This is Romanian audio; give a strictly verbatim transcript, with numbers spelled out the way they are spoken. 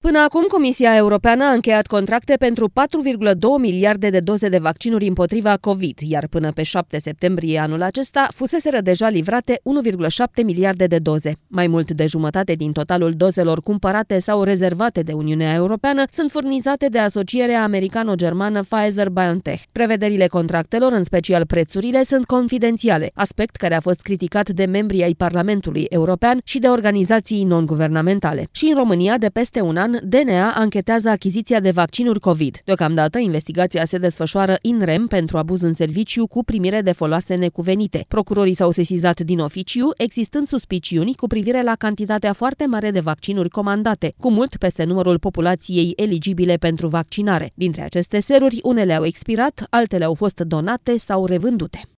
Până acum, Comisia Europeană a încheiat contracte pentru patru virgulă doi miliarde de doze de vaccinuri împotriva COVID, iar până pe șapte septembrie anul acesta fuseseră deja livrate unu virgulă șapte miliarde de doze. Mai mult de jumătate din totalul dozelor cumpărate sau rezervate de Uniunea Europeană sunt furnizate de asocierea americano-germană Pfizer-BioNTech. Prevederile contractelor, în special prețurile, sunt confidențiale, aspect care a fost criticat de membrii ai Parlamentului European și de organizații non-guvernamentale. Și în România, de peste un an, D N A anchetează achiziția de vaccinuri COVID. Deocamdată, investigația se desfășoară in rem pentru abuz în serviciu cu primire de foloase necuvenite. Procurorii s-au sesizat din oficiu, existând suspiciuni cu privire la cantitatea foarte mare de vaccinuri comandate, cu mult peste numărul populației eligibile pentru vaccinare. Dintre aceste seruri, unele au expirat, altele au fost donate sau revândute.